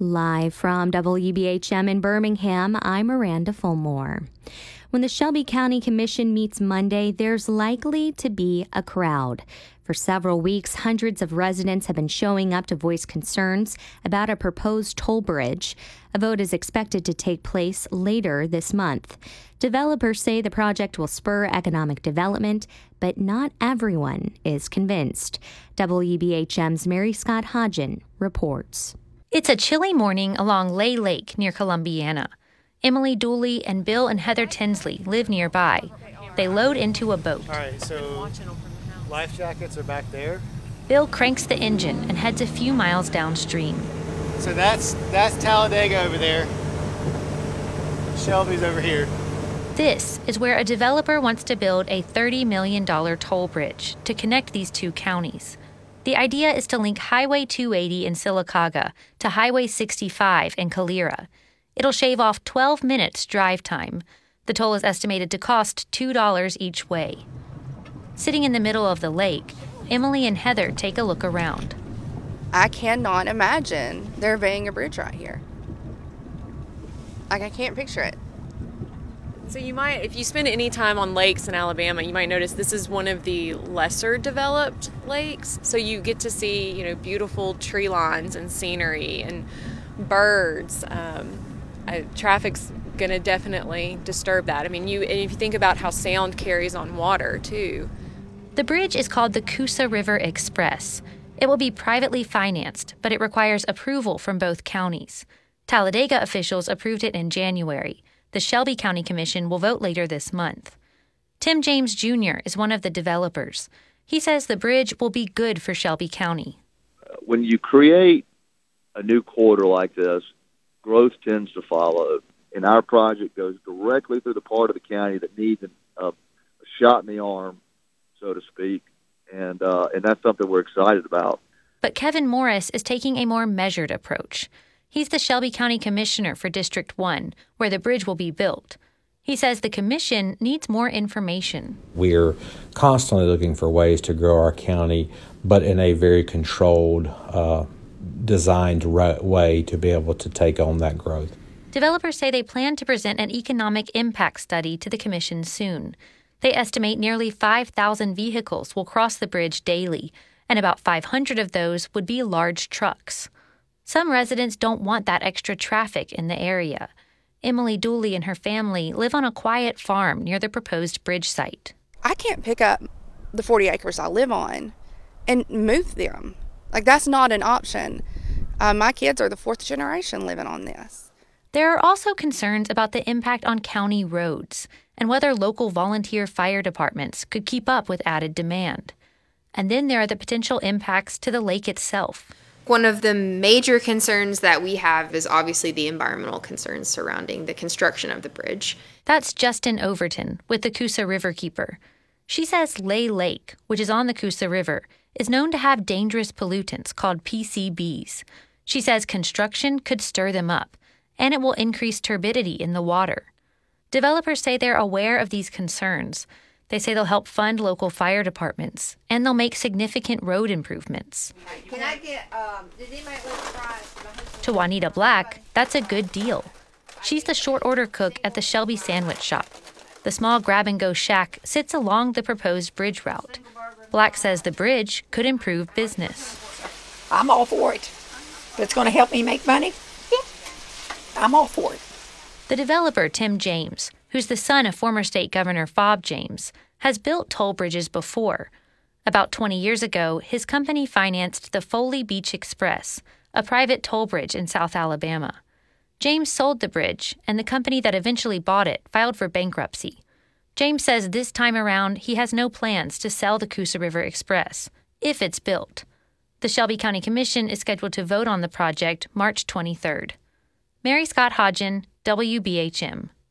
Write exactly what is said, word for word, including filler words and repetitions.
Live from W B H M in Birmingham, I'm Miranda Fulmore. When the Shelby County Commission meets Monday, there's likely to be a crowd. For several weeks, hundreds of residents have been showing up to voice concerns about a proposed toll bridge. A vote is expected to take place later this month. Developers say the project will spur economic development, but not everyone is convinced. W B H M's Mary Scott Hodgen reports. It's a chilly morning along Lay Lake near Columbiana. Emily Dooley and Bill and Heather Tinsley live nearby. They load into a boat. All right, so life jackets are back there. Bill cranks the engine and heads a few miles downstream. So that's that's Talladega over there. Shelby's over here. This is where a developer wants to build a thirty million dollars toll bridge to connect these two counties. The idea is to link Highway two eighty in Sylacauga to Highway sixty-five in Calera. It'll shave off twelve minutes drive time. The toll is estimated to cost two dollars each way. Sitting in the middle of the lake, Emily and Heather take a look around. I cannot imagine there being a bridge right here. Like, I can't picture it. So you might, if you spend any time on lakes in Alabama, you might notice this is one of the lesser developed lakes. So you get to see, you know, beautiful tree lines and scenery and birds. Um, uh, traffic's going to definitely disturb that. I mean, you, and if you think about how sound carries on water, too. The bridge is called the Coosa River Express. It will be privately financed, but it requires approval from both counties. Talladega officials approved it in January. The Shelby County Commission will vote later this month. Tim James Junior is one of the developers. He says the bridge will be good for Shelby County. When you create a new corridor like this, growth tends to follow. And our project goes directly through the part of the county that needs a, a shot in the arm, so to speak. And, uh, and that's something we're excited about. But Kevin Morris is taking a more measured approach. He's the Shelby County Commissioner for District one, where the bridge will be built. He says the commission needs more information. We're constantly looking for ways to grow our county, but in a very controlled, uh, designed way to be able to take on that growth. Developers say they plan to present an economic impact study to the commission soon. They estimate nearly five thousand vehicles will cross the bridge daily, and about five hundred of those would be large trucks. Some residents don't want that extra traffic in the area. Emily Dooley and her family live on a quiet farm near the proposed bridge site. I can't pick up the forty acres I live on and move them. Like, that's not an option. Uh, my kids are the fourth generation living on this. There are also concerns about the impact on county roads and whether local volunteer fire departments could keep up with added demand. And then there are the potential impacts to the lake itself. One of the major concerns that we have is obviously the environmental concerns surrounding the construction of the bridge. That's Justin Overton with the Coosa Riverkeeper. She says Lay Lake, which is on the Coosa River, is known to have dangerous pollutants called P C Bs. She says construction could stir them up, and it will increase turbidity in the water. Developers say they're aware of these concerns. They say they'll help fund local fire departments, and they'll make significant road improvements. Can I get, um, did anybody let the fries? To Juanita Black, that's a good deal. She's the short order cook at the Shelby Sandwich Shop. The small grab-and-go shack sits along the proposed bridge route. Black says the bridge could improve business. I'm all for it. If it's going to help me make money, I'm all for it. The developer, Tim James, who's the son of former state governor Fob James, has built toll bridges before. About twenty years ago, his company financed the Foley Beach Express, a private toll bridge in South Alabama. James sold the bridge, and the company that eventually bought it filed for bankruptcy. James says this time around he has no plans to sell the Coosa River Express, if it's built. The Shelby County Commission is scheduled to vote on the project March twenty-third. Mary Scott Hodgen, W B H M.